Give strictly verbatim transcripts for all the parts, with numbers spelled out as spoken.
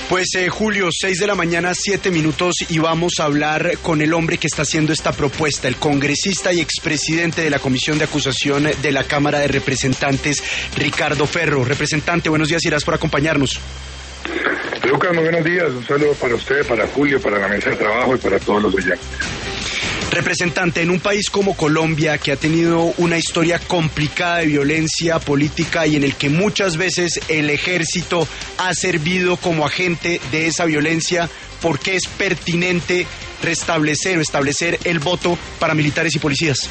Pues eh, Julio, seis de la mañana, siete minutos, y vamos a hablar con el hombre que está haciendo esta propuesta, el congresista y expresidente de la Comisión de Acusación de la Cámara de Representantes, Ricardo Ferro. Representante, buenos días y gracias por acompañarnos. Lucas, muy buenos días, un saludo para usted, para Julio, para la mesa de trabajo y para todos los oyentes. Representante, en un país como Colombia, que ha tenido una historia complicada de violencia política y en el que muchas veces el ejército ha servido como agente de esa violencia, ¿por qué es pertinente restablecer o establecer el voto para militares y policías?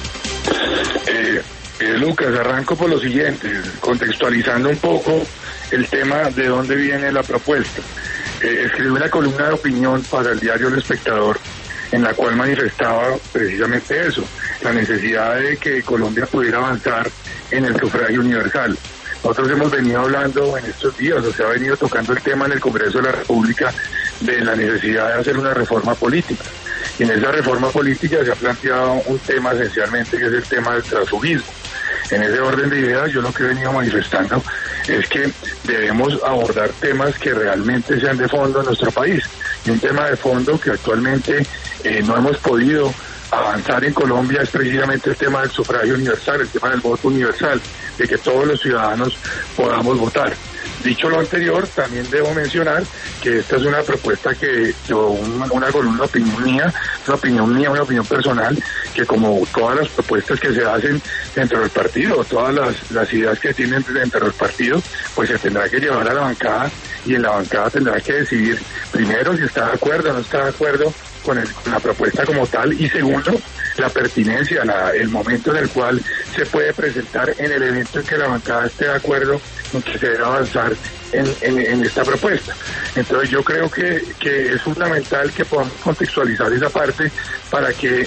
Eh, eh, Lucas, arranco por lo siguiente, contextualizando un poco el tema de dónde viene la propuesta. Eh, escribí una columna de opinión para el diario El Espectador, en la cual manifestaba precisamente eso, la necesidad de que Colombia pudiera avanzar en el sufragio universal. Nosotros hemos venido hablando en estos días, o se ha venido tocando el tema en el Congreso de la República de la necesidad de hacer una reforma política. Y en esa reforma política se ha planteado un tema esencialmente, que es el tema del transfugismo. En ese orden de ideas, yo lo que he venido manifestando es que debemos abordar temas que realmente sean de fondo en nuestro país. Y un tema de fondo que actualmente eh, no hemos podido avanzar en Colombia es precisamente el tema del sufragio universal, el tema del voto universal, de que todos los ciudadanos podamos votar. Dicho lo anterior, también debo mencionar que esta es una propuesta que, una, una, una opinión mía, una opinión mía, una opinión personal, que como todas las propuestas que se hacen dentro del partido, todas las, las ideas que tienen dentro del partido, pues se tendrá que llevar a la bancada, y en la bancada tendrá que decidir primero si está de acuerdo o no está de acuerdo con, el, con la propuesta como tal, y segundo, la pertinencia, la, el momento en el cual se puede presentar en el evento en que la bancada esté de acuerdo en que se debe avanzar en, en, en esta propuesta. Entonces yo creo que, que es fundamental que podamos contextualizar esa parte para que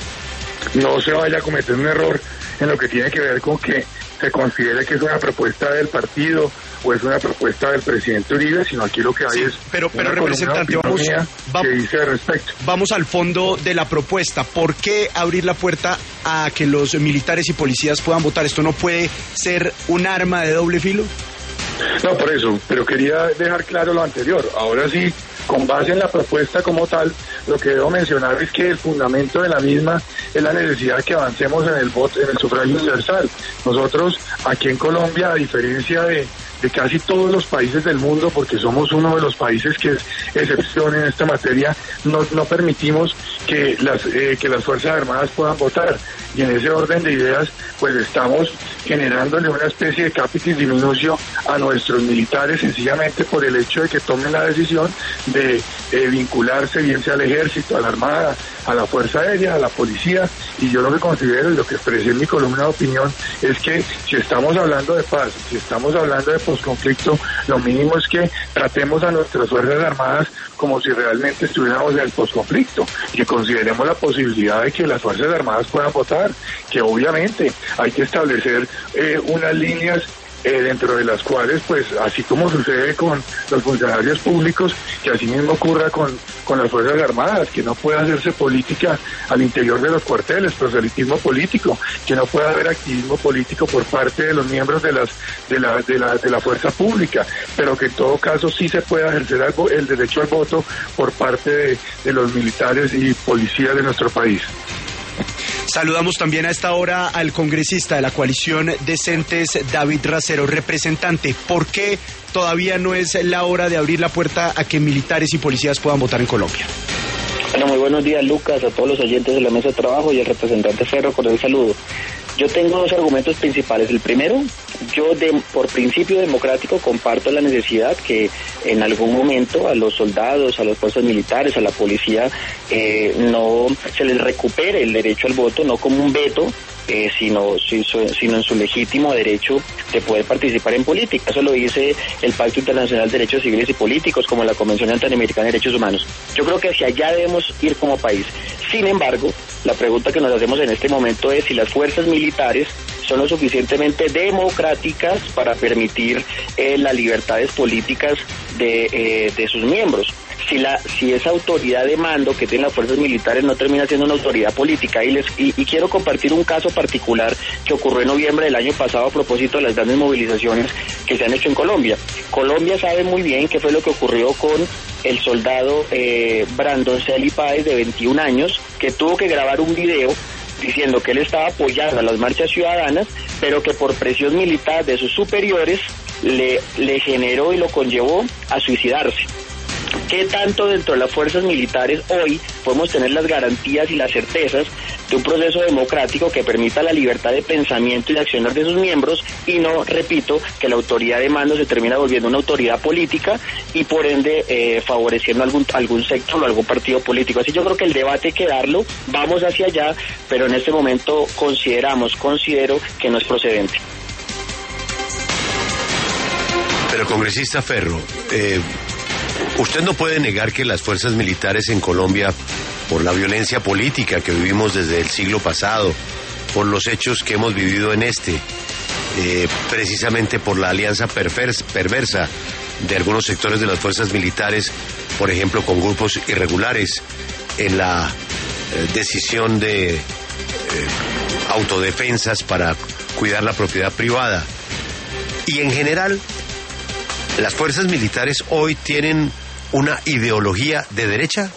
no se vaya a cometer un error en lo que tiene que ver con que se considere que es una propuesta del partido o es una propuesta del presidente Uribe, sino aquí lo que hay sí, es pero, pero representante, vamos, que dice al respecto. Vamos al fondo de la propuesta. ¿Por qué abrir la puerta a que los militares y policías puedan votar? ¿Esto no puede ser un arma de doble filo? No, por eso, pero quería dejar claro lo anterior. Ahora sí, con base en la propuesta como tal, lo que debo mencionar es que el fundamento de la misma es la necesidad de que avancemos en el voto, en el sufragio universal. Nosotros, aquí en Colombia, a diferencia de, de casi todos los países del mundo, porque somos uno de los países que es excepción en esta materia, no, no permitimos que las, eh, que las Fuerzas Armadas puedan votar. Y en ese orden de ideas, pues estamos generándole una especie de capitis diminucio a nuestros militares, sencillamente por el hecho de que tomen la decisión de eh, vincularse bien sea al ejército, a la armada, a la fuerza aérea, a la policía. Y yo lo que considero y lo que expresé en mi columna de opinión es que si estamos hablando de paz, si estamos hablando de posconflicto, lo mínimo es que tratemos a nuestras fuerzas armadas como si realmente estuviéramos en el posconflicto, que consideremos la posibilidad de que las fuerzas armadas puedan votar, que obviamente hay que establecer eh, unas líneas Eh, dentro de las cuales, pues, así como sucede con los funcionarios públicos, que así mismo ocurra con, con las Fuerzas Armadas, que no pueda hacerse política al interior de los cuarteles, proselitismo político, que no pueda haber activismo político por parte de los miembros de las de la de la, de la fuerza pública, pero que en todo caso sí se pueda ejercer algo, el derecho al voto por parte de, de los militares y policías de nuestro país. Saludamos también a esta hora al congresista de la coalición Decentes, David Racero. Representante, ¿por qué todavía no es la hora de abrir la puerta a que militares y policías puedan votar en Colombia? Bueno, muy buenos días, Lucas, a todos los oyentes de la mesa de trabajo y al representante Ferro, con el saludo. Yo tengo dos argumentos principales. El primero, yo de, por principio democrático comparto la necesidad que en algún momento a los soldados, a las fuerzas militares, a la policía, eh, no se les recupere el derecho al voto, no como un veto, eh, sino, sino en su legítimo derecho de poder participar en política. Eso lo dice el Pacto Internacional de Derechos Civiles y Políticos, como la Convención Interamericana de Derechos Humanos. Yo creo que hacia allá debemos ir como país. Sin embargo, la pregunta que nos hacemos en este momento es si las fuerzas militares son lo suficientemente democráticas para permitir eh, las libertades políticas de, eh, de sus miembros. Si la si esa autoridad de mando que tienen las fuerzas militares no termina siendo una autoridad política, y les y, y quiero compartir un caso particular que ocurrió en noviembre del año pasado a propósito de las grandes movilizaciones que se han hecho en Colombia. Colombia sabe muy bien qué fue lo que ocurrió con el soldado eh, Brandon Celi Páez, de veintiún años, que tuvo que grabar un video diciendo que él estaba apoyando a las marchas ciudadanas, pero que por presión militar de sus superiores le, le generó y lo conllevó a suicidarse. ¿Qué tanto dentro de las fuerzas militares hoy podemos tener las garantías y las certezas de un proceso democrático que permita la libertad de pensamiento y de accionar de sus miembros, y no, repito, que la autoridad de mando se termina volviendo una autoridad política y por ende eh, favoreciendo algún algún sector o algún partido político? Así yo creo que el debate hay que darlo, vamos hacia allá, pero en este momento consideramos, considero que no es procedente. Pero congresista Ferro, eh... usted no puede negar que las fuerzas militares en Colombia, por la violencia política que vivimos desde el siglo pasado, por los hechos que hemos vivido en este, eh, precisamente por la alianza perversa, perversa de algunos sectores de las fuerzas militares, por ejemplo, con grupos irregulares, en la eh, decisión de eh, autodefensas para cuidar la propiedad privada. Y en general, ¿las fuerzas militares hoy tienen una ideología de derecha?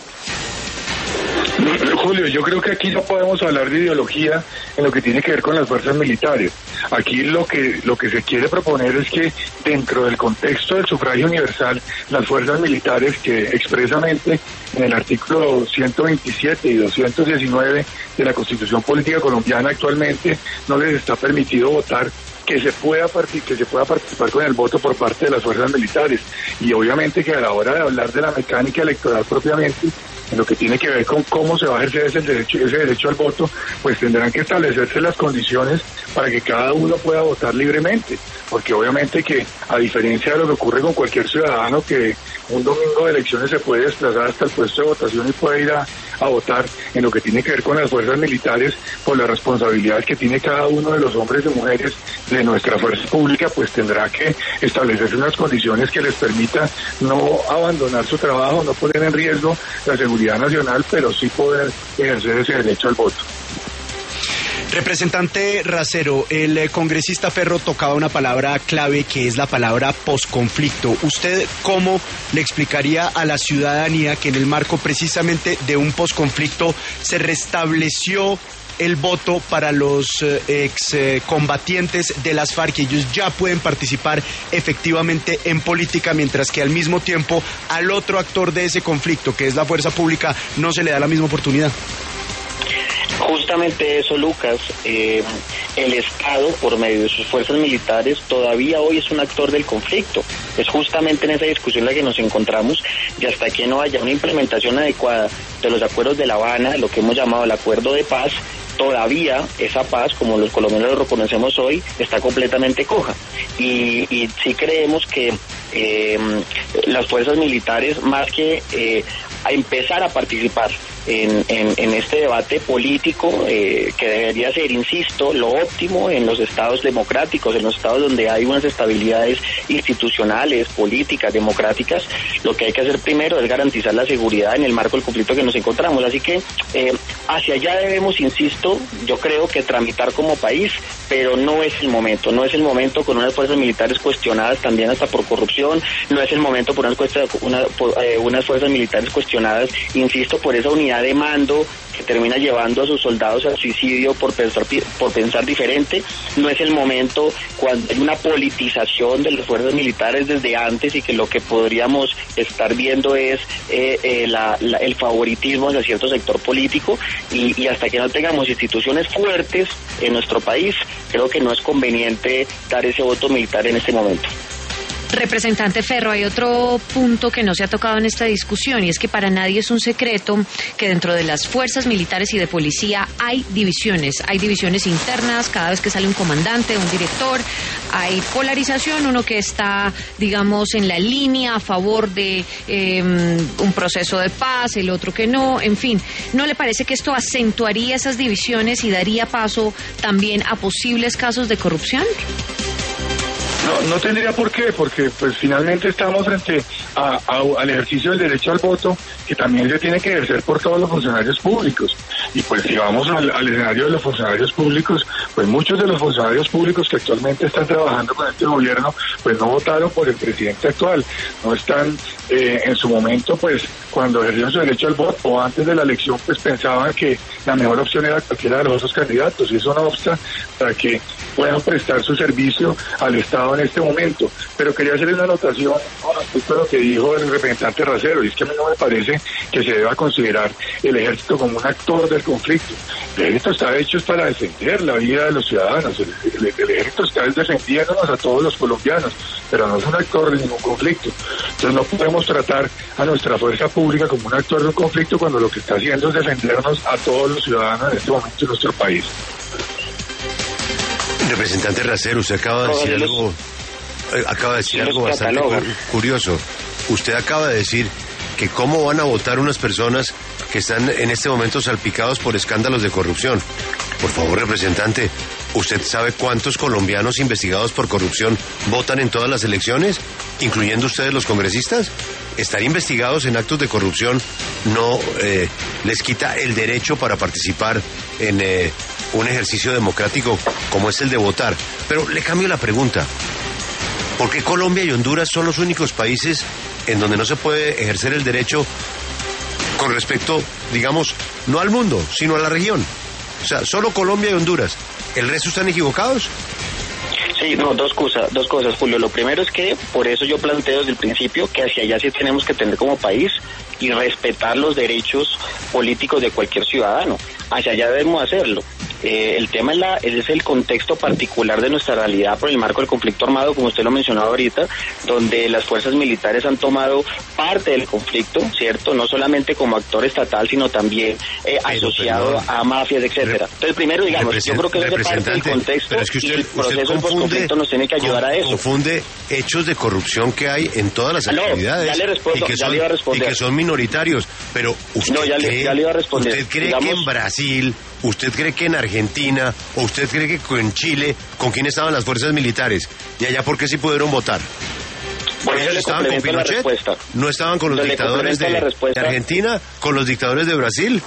Julio, yo creo que aquí no podemos hablar de ideología en lo que tiene que ver con las fuerzas militares. Aquí lo que lo que se quiere proponer es que dentro del contexto del sufragio universal, las fuerzas militares, que expresamente en el artículo ciento veintisiete y doscientos diecinueve de la Constitución Política Colombiana actualmente no les está permitido votar, que se pueda partic- que se pueda participar con el voto por parte de las fuerzas militares. Y obviamente que a la hora de hablar de la mecánica electoral propiamente, en lo que tiene que ver con cómo se va a ejercer ese derecho, ese derecho al voto, pues tendrán que establecerse las condiciones para que cada uno pueda votar libremente, porque obviamente que, a diferencia de lo que ocurre con cualquier ciudadano, que un domingo de elecciones se puede desplazar hasta el puesto de votación y puede ir a, a votar, en lo que tiene que ver con las fuerzas militares, por las responsabilidades que tiene cada uno de los hombres y mujeres de nuestra fuerza pública, pues tendrá que establecerse unas condiciones que les permitan no abandonar su trabajo, no poner en riesgo la seguridad nacional, pero sí poder ejercer ese derecho al voto. Representante Racero, el eh, congresista Ferro tocaba una palabra clave, que es la palabra posconflicto. ¿Usted cómo le explicaría a la ciudadanía que en el marco precisamente de un posconflicto se restableció el voto para los eh, ex eh, combatientes de las FARC, y ellos ya pueden participar efectivamente en política, mientras que al mismo tiempo al otro actor de ese conflicto, que es la fuerza pública, no se le da la misma oportunidad? Justamente eso, Lucas. Eh, el Estado, por medio de sus fuerzas militares, todavía hoy es un actor del conflicto. Es justamente en esa discusión en la que nos encontramos, y hasta que no haya una implementación adecuada de los acuerdos de La Habana, lo que hemos llamado el acuerdo de paz, todavía esa paz, como los colombianos lo reconocemos hoy, está completamente coja. Y, y sí creemos que eh, las fuerzas militares, más que eh, a empezar a participar en, en, en este debate político, eh, que debería ser, insisto, lo óptimo en los estados democráticos, en los estados donde hay unas estabilidades institucionales, políticas, democráticas, lo que hay que hacer primero es garantizar la seguridad en el marco del conflicto que nos encontramos. Así que eh, hacia allá debemos, insisto, yo creo que tramitar como país, pero no es el momento, no es el momento con unas fuerzas militares cuestionadas también hasta por corrupción, no es el momento por unas, cuesta, una, por, eh, unas fuerzas militares cuestionadas, insisto, por esa unidad de mando que termina llevando a sus soldados al suicidio por pensar por pensar diferente. No es el momento cuando hay una politización de las fuerzas militares desde antes, y que lo que podríamos estar viendo es eh, eh, la, la, el favoritismo hacia cierto sector político, y, y hasta que no tengamos instituciones fuertes en nuestro país, creo que no es conveniente dar ese voto militar en este momento. Representante Ferro, hay otro punto que no se ha tocado en esta discusión y es que para nadie es un secreto que dentro de las fuerzas militares y de policía hay divisiones, hay divisiones internas, cada vez que sale un comandante, un director, hay polarización, uno que está, digamos, en la línea a favor de eh, un proceso de paz, el otro que no, en fin, ¿no le parece que esto acentuaría esas divisiones y daría paso también a posibles casos de corrupción? No, no tendría por qué, porque pues finalmente estamos frente a, a, al ejercicio del derecho al voto, que también se tiene que ejercer por todos los funcionarios públicos. Y pues si vamos al, al escenario de los funcionarios públicos, pues muchos de los funcionarios públicos que actualmente están trabajando con este gobierno, pues no votaron por el presidente actual, no están eh, en su momento, pues cuando ejercieron su derecho al voto o antes de la elección, pues pensaban que la mejor opción era cualquiera de los otros candidatos, y eso no obsta para que puedan prestar su servicio al Estado en este momento. Pero quería hacerle una anotación con respecto a lo que dijo el representante Racero, y es que a mí no me parece que se deba considerar el ejército como un actor del conflicto. El ejército está hecho para defender la vida de los ciudadanos, el, el, el ejército está defendiéndonos a todos los colombianos, pero no es un actor de ningún conflicto. Entonces no podemos tratar a nuestra fuerza pública como un actor de un conflicto cuando lo que está haciendo es defendernos a todos los ciudadanos en este momento en nuestro país. Representante Racero, usted acaba de decir algo, eh, acaba de decir algo bastante curioso. Usted acaba de decir que cómo van a votar unas personas que están en este momento salpicados por escándalos de corrupción. Por favor, representante, ¿usted sabe cuántos colombianos investigados por corrupción votan en todas las elecciones, incluyendo ustedes los congresistas? Estar investigados en actos de corrupción no eh, les quita el derecho para participar en eh, un ejercicio democrático como es el de votar. Pero le cambio la pregunta. ¿Por qué Colombia y Honduras son los únicos países en donde no se puede ejercer el derecho con respecto, digamos, no al mundo, sino a la región? O sea, solo Colombia y Honduras. ¿El resto están equivocados? Sí, no, dos cosas, dos cosas, Julio. Lo primero es que, por eso yo planteo desde el principio que hacia allá sí tenemos que tener como país y respetar los derechos políticos de cualquier ciudadano. Hacia allá debemos hacerlo. Eh, el tema es, la, es el contexto particular de nuestra realidad por el marco del conflicto armado, como usted lo mencionaba ahorita, donde las fuerzas militares han tomado parte del conflicto, ¿cierto? No solamente como actor estatal, sino también eh, asociado pero, pero, a mafias, etcétera. Entonces, primero, digamos, yo creo que eso es parte del contexto, pero es que usted, y el proceso del conflicto nos tiene que ayudar con, a eso. Confunde hechos de corrupción que hay en todas las no, actividades ya le respondo, y, que ya son, le iba a responder. y que son minoritarios, pero usted no, ya, cree, le, ya le iba a responder. ¿usted cree digamos, que en Brasil, usted cree que en Argentina, o usted cree que en Chile, con quién estaban las fuerzas militares? Y allá, ¿por qué sí pudieron votar? Bueno, ¿Ellos estaban con Pinochet? ¿No estaban con los yo dictadores de, de Argentina? ¿Con los dictadores de Brasil?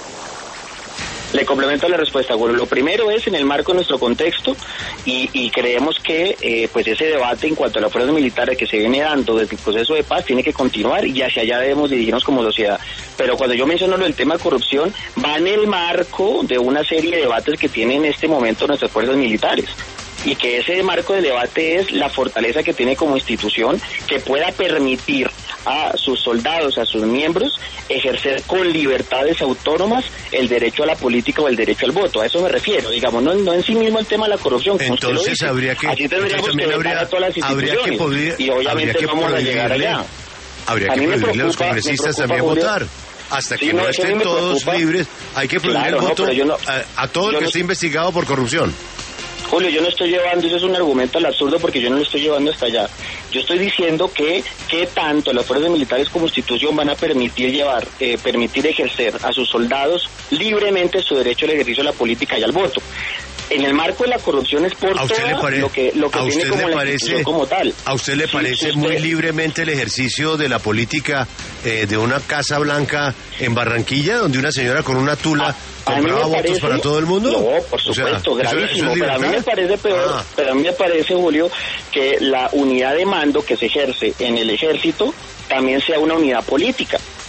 Le complemento la respuesta. Bueno, lo primero es en el marco de nuestro contexto y, y creemos que eh, pues ese debate en cuanto a las fuerzas militares que se viene dando desde el proceso de paz tiene que continuar y hacia allá debemos dirigirnos como sociedad. Pero cuando yo menciono lo del tema de corrupción, va en el marco de una serie de debates que tienen en este momento nuestras fuerzas militares. Y que ese marco de debate es la fortaleza que tiene como institución que pueda permitir a sus soldados, a sus miembros, ejercer con libertades autónomas el derecho a la política o el derecho al voto. A eso me refiero, digamos, no, no en sí mismo el tema de la corrupción, como entonces usted lo dice. Habría que, así tendríamos que habría, a todas las instituciones habría que poder, y obviamente vamos a llegar allá. Habría que prohibirle a los congresistas también Julio, votar. Hasta que sí, no, no estén todos libres, hay que prohibir claro, el voto no, no, a, a todo el que no, esté investigado por corrupción. Julio, yo no estoy llevando, eso es un argumento al absurdo porque yo no lo estoy llevando hasta allá. Yo estoy diciendo que, que tanto las fuerzas militares como institución van a permitir llevar, eh, permitir ejercer a sus soldados libremente su derecho al ejercicio de la política y al voto. En el marco de la corrupción es por todo pare... lo que, lo que tiene como la institución como tal. ¿A usted le parece sí, usted... muy libremente el ejercicio de la política eh, de una Casa Blanca en Barranquilla, donde una señora con una tula a, compraba a votos parece... para todo el mundo? No, por supuesto, o sea, gravísimo. Eso, eso es pero a mí me parece peor, ah. pero a mí me parece, Julio, que la unidad de mando que se ejerce en el ejército también sea una unidad política.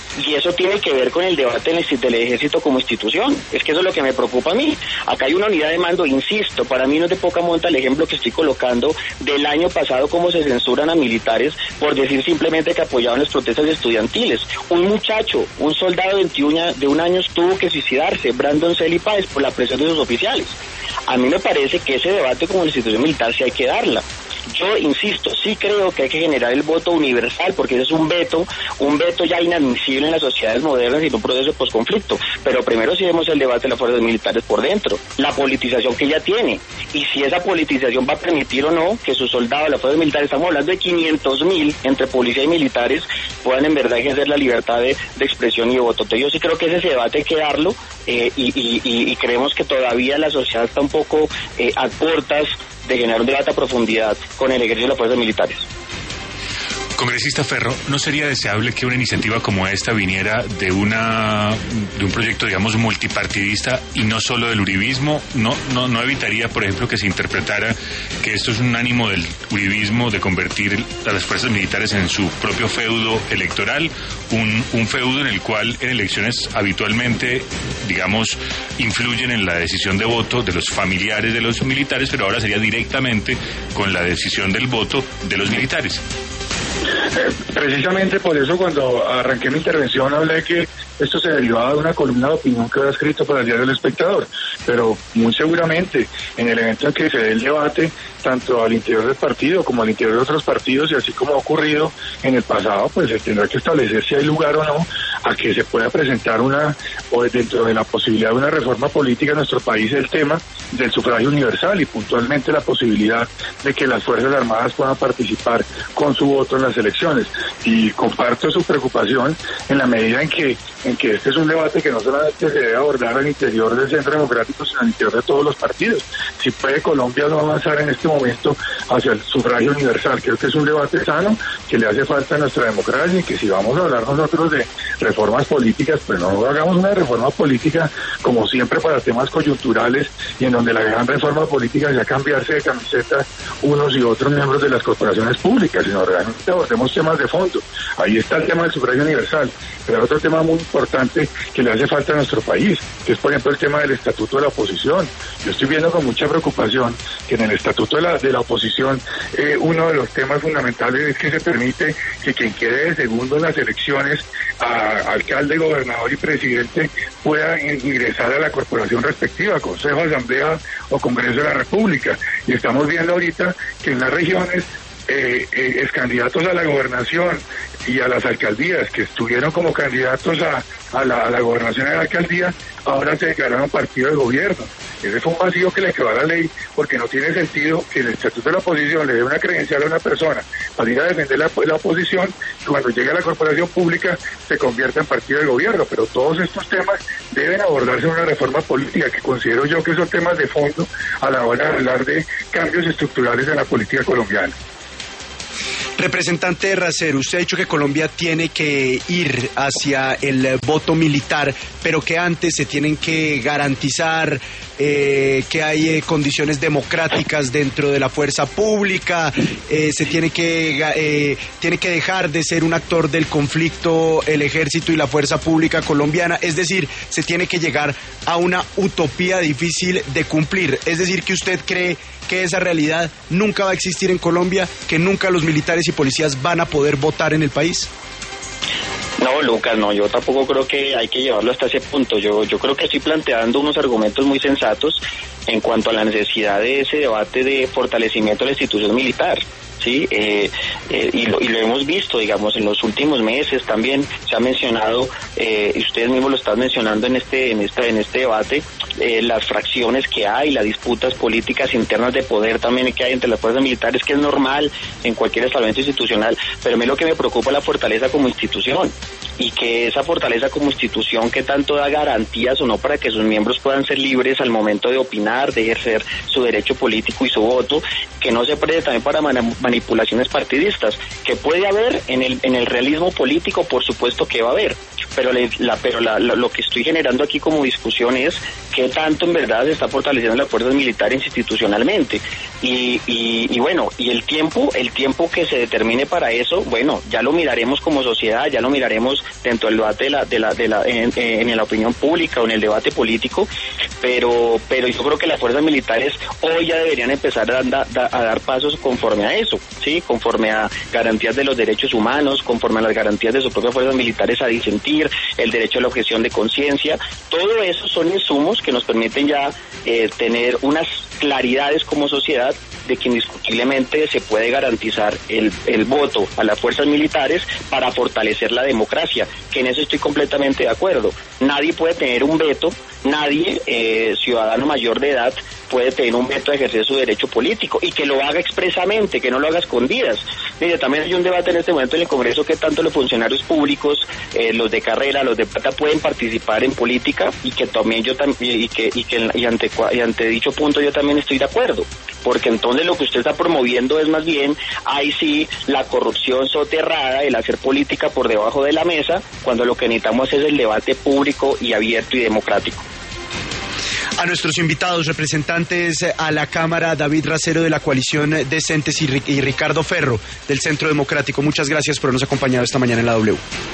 Y eso tiene que ver con el debate del ejército como institución. Es que eso es lo que me preocupa a mí. Acá hay una unidad de mando, insisto, para mí no es de poca monta el ejemplo que estoy colocando del año pasado, cómo se censuran a militares por decir simplemente que apoyaban las protestas estudiantiles. Un muchacho, un soldado de veintiuno de un año tuvo que suicidarse, Brandon Celi Páez, por la presión de sus oficiales. A mí me parece que ese debate como institución militar sí hay que darla. Yo insisto, sí creo que hay que generar el voto universal, porque ese es un veto, un veto ya inadmisible en las sociedades modernas y en un proceso de posconflicto. Pero primero sí vemos el debate de las fuerzas militares por dentro, la politización que ella tiene, y si esa politización va a permitir o no que sus soldados, las fuerzas militares, estamos hablando de quinientos mil entre policía y militares, puedan en verdad ejercer la libertad de, de expresión y de voto. Entonces yo sí creo que ese debate hay que darlo, eh, y, y, y, y creemos que todavía la sociedad está un poco eh, a puertas de generar un debate a profundidad con el ejercicio de las fuerzas militares. Congresista Ferro, ¿no sería deseable que una iniciativa como esta viniera de una de un proyecto, digamos, multipartidista y no solo del uribismo? ¿No, no, no evitaría, por ejemplo, que se interpretara que esto es un ánimo del uribismo de convertir a las fuerzas militares en su propio feudo electoral, un, un feudo en el cual en elecciones habitualmente, digamos, influyen en la decisión de voto de los familiares de los militares, pero ahora sería directamente con la decisión del voto de los militares? Eh, precisamente por eso cuando arranqué mi intervención hablé que esto se derivaba de una columna de opinión que había escrito para el diario El Espectador, pero muy seguramente en el evento en que se dé el debate, tanto al interior del partido como al interior de otros partidos, y así como ha ocurrido en el pasado, pues se tendrá que establecer si hay lugar o no a que se pueda presentar una, o dentro de la posibilidad de una reforma política en nuestro país, el tema del sufragio universal y puntualmente la posibilidad de que las Fuerzas Armadas puedan participar con su voto en las elecciones. Y comparto su preocupación en la medida en que en que este es un debate que no solamente se debe abordar al interior del Centro Democrático, sino al interior de todos los partidos. Si puede Colombia no avanzar en este momento hacia el sufragio universal, creo que es un debate sano, que le hace falta a nuestra democracia, y que si vamos a hablar nosotros de reformas políticas, pues no hagamos una reforma política como siempre para temas coyunturales, y en donde la gran reforma política sea cambiarse de camiseta unos y otros miembros de las corporaciones públicas, sino realmente abordemos temas de fondo. Ahí está el tema del sufragio universal, pero hay otro tema muy importante que le hace falta a nuestro país, que es por ejemplo el tema del estatuto de la oposición. Yo estoy viendo con mucha preocupación que en el estatuto de la, de la oposición eh, uno de los temas fundamentales es que se permite que quien quede de segundo en las elecciones a alcalde, gobernador y presidente pueda ingresar a la corporación respectiva, Consejo, Asamblea o Congreso de la República. Y estamos viendo ahorita que en las regiones Eh, eh, es candidatos a la gobernación y a las alcaldías que estuvieron como candidatos a, a, la, a la gobernación y a la alcaldía, ahora se declararon partido de gobierno. Ese fue un vacío que le quedó a la ley, porque no tiene sentido que el estatuto de la oposición le dé una credencial a una persona para ir a defender la, la oposición, y cuando llegue a la corporación pública se convierta en partido de gobierno. Pero todos estos temas deben abordarse en una reforma política, que considero yo que son temas de fondo a la hora de hablar de cambios estructurales en la política colombiana. Representante de Racer, usted ha dicho que Colombia tiene que ir hacia el voto militar, pero que antes se tienen que garantizar eh, que hay eh, condiciones democráticas dentro de la fuerza pública, eh, se tiene que eh, tiene que dejar de ser un actor del conflicto el ejército y la fuerza pública colombiana, es decir, se tiene que llegar a una utopía difícil de cumplir, es decir, que usted cree que esa realidad nunca va a existir en Colombia, que nunca los militares y policías van a poder votar en el país. No, Lucas, no, yo tampoco creo que hay que llevarlo hasta ese punto. Yo, yo creo que estoy planteando unos argumentos muy sensatos en cuanto a la necesidad de ese debate de fortalecimiento de la institución militar. Sí, eh, eh, y, lo, y lo hemos visto, digamos, en los últimos meses también se ha mencionado, eh, y ustedes mismos lo están mencionando en este, en este, en este debate, eh, las fracciones que hay, las disputas políticas internas de poder también que hay entre las fuerzas militares, que es normal en cualquier establecimiento institucional, pero a mí lo que me preocupa es la fortaleza como institución, y que esa fortaleza como institución que tanto da garantías o no para que sus miembros puedan ser libres al momento de opinar, de ejercer su derecho político y su voto, que no se preste también para man- manipulaciones partidistas, que puede haber en el en el realismo político, por supuesto que va a haber, pero, la, la, pero la, la, lo que estoy generando aquí como discusión es qué tanto en verdad se está fortaleciendo las fuerzas militares institucionalmente, y, y, y bueno, y el tiempo, el tiempo que se determine para eso, bueno, ya lo miraremos como sociedad, ya lo miraremos dentro del debate de la, de la, de la, en, en la opinión pública o en el debate político, pero, pero yo creo que las fuerzas militares hoy ya deberían empezar a, da, da, a dar pasos conforme a eso, sí, conforme a garantías de los derechos humanos, conforme a las garantías de sus propias fuerzas militares a disentir, el derecho a la objeción de conciencia. Todo eso son insumos que nos permiten ya eh, tener unas claridades como sociedad de que indiscutiblemente se puede garantizar el, el voto a las fuerzas militares para fortalecer la democracia, que en eso estoy completamente de acuerdo. Nadie puede tener un veto, nadie, eh, ciudadano mayor de edad, puede tener un veto a ejercer su derecho político, y que lo haga expresamente, que no lo haga a escondidas. Mire, también hay un debate en este momento en el Congreso que tanto los funcionarios públicos, eh, los de carrera, los de plata, pueden participar en política, y que también yo también y que y que y ante y ante dicho punto yo también estoy de acuerdo, porque entonces lo que usted está promoviendo es más bien ahí sí la corrupción soterrada, el hacer política por debajo de la mesa, cuando lo que necesitamos es el debate público y abierto y democrático. A nuestros invitados, representantes a la Cámara, David Racero de la Coalición Decentes y Ricardo Ferro del Centro Democrático, muchas gracias por habernos acompañado esta mañana en la W.